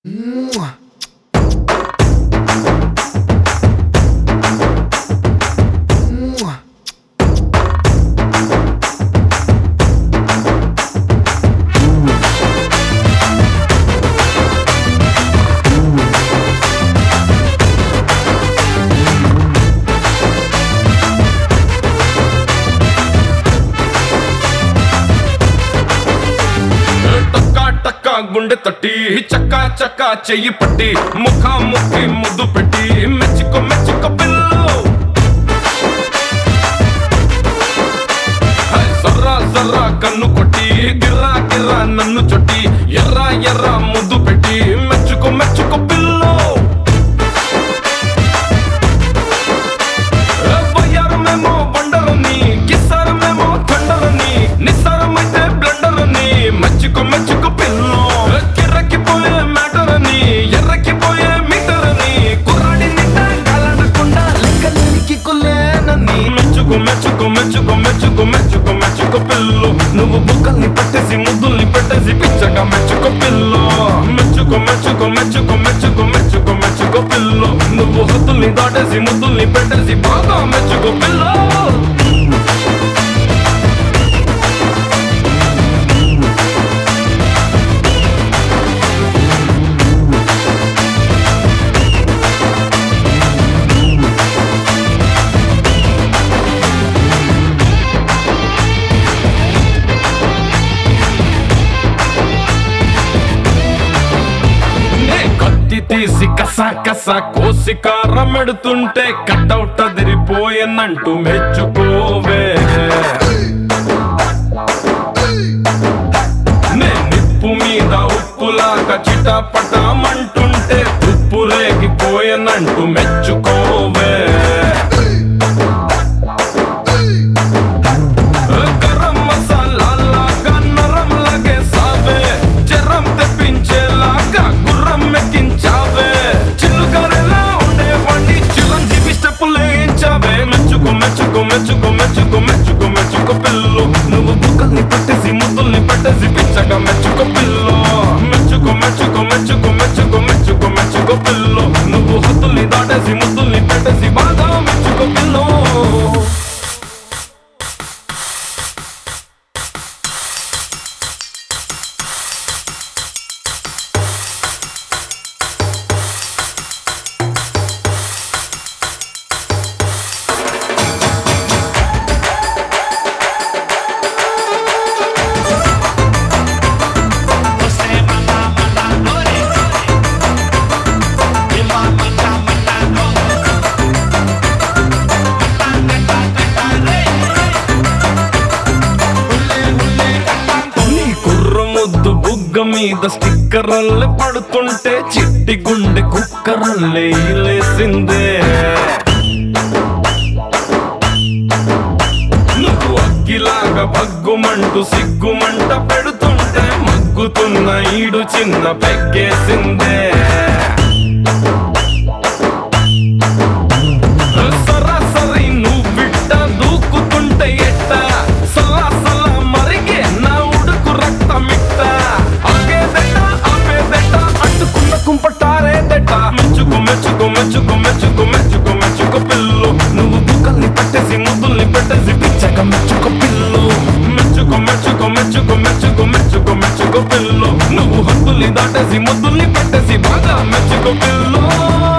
గుండె తట్టి చక్కా చక్కా చెయ్యి పట్టి ముఖాముఖి ముద్దు పెట్టి మెచ్చుకో మెచ్చుకో పిల్లు సర్రా సర్రా కన్ను కొట్టి గిర్రా గిర్రా నన్ను చొట్టి ఎర్రా ఎర్రా ముద్దు పెట్టి మెచ్చుకో మెచ్చుకో పిల్లు వయ్యారమేమో వండరని కిస్సారమేమో థండరని నిస్సారమైతే బ్లండరని మెచ్చుకో మెచ్చుకో పిల్లు కిర్రకిపోయే మ్యాటరని ఎర్రకిపోయే మీటరని కుర్రాడి నింట కాలనకుండా లెక్కలేనికి కులేనని మెచ్చుకో మెచ్చుకో మెచ్చుకో మెచ్చుకో మెచ్చుకో మెచ్చుకో పిల్లు నువ్వు బుక్కల్ని పట్టేసి ముద్దుల్ని పెట్టేసి పిచ్చగా మెచ్చుకో పిల్లు మెచ్చుకో మెచ్చుకో మెచ్చుకో మెచ్చుకో మెచ్చుకో మెచ్చుకో పిల్లు నువ్వు హద్దుల్ని దాటేసి ముద్దుల్ని పెట్టేసి బాగా మెచ్చుకో పిల్లు తీసి కసా కసా కోసి కారమెడుతుంటే కటౌట్ అదిరిపోయనంటూ మెచ్చుకోవే నే నిప్పు మీద ఉప్పులాగా చిటపటమంటుంటే ఉప్పు రేగిపోయనంటూ మెచ్చుకోవే గరం మసాలాగా నరం లగేసావే జరం తెప్పించేలాగా గుర్రం మెక్కించావే చిల్లుగారెలా ఉండేవాడి చిరంజీవి స్టెప్పులేయించావే మెచ్చుకో మెచ్చుకో మెచ్చుకో మెచ్చుకో మెచ్చుకో మెచ్చుకో పిల్లు నువ్వు బుక్కల్ని పెట్టేసి ముద్దుల్ని పెట్టేసి పిచ్చగా మెచ్చుకో పిల్లు మెచ్చుకో మెచ్చుకో మెచ్చుకో మెచ్చుకో మెచ్చుకో మెచ్చుకో పిల్లు నువ్వు హద్దుల్ని దాటేసి ముద్దుల్ని పెట్టేసి బాగా మెచ్చుకో పిల్లు మీద స్టిక్కర్లే పడుతుంటే చిట్టి గుండె కుక్కరల్లే లేసిందే నువ్వు అగ్గిలాగా బగ్గుమంటూ సిగ్గుమంట పెడుతుంటే మగ్గుతున్న ఈడు చిన్న పెగ్గేసిందే సరాసరి నువ్వు బిడ్డ దూకుతుంటే ఎట్ట సలా సలా మరిగే నా ఉడుకు రక్తమిట్ట మెచ్చుకో మెచ్చుకో మెచ్చుకో మెచ్చుకో మెచ్చుకో మెచ్చుకో పిల్లు నువ్వు బుక్కల్ని పెట్టేసి ముద్దుల్ని పెట్టేసి పిచ్చగా మెచ్చుకో పిల్లు మెచ్చుకో మెచ్చుకో మెచ్చుకో మెచ్చుకో మెచ్చుకో మెచ్చుకో పిల్లు నువ్వు హద్దుల్ని దాటేసి ముద్దుల్ని పెట్టేసి బాగా మెచ్చుకో పిల్లు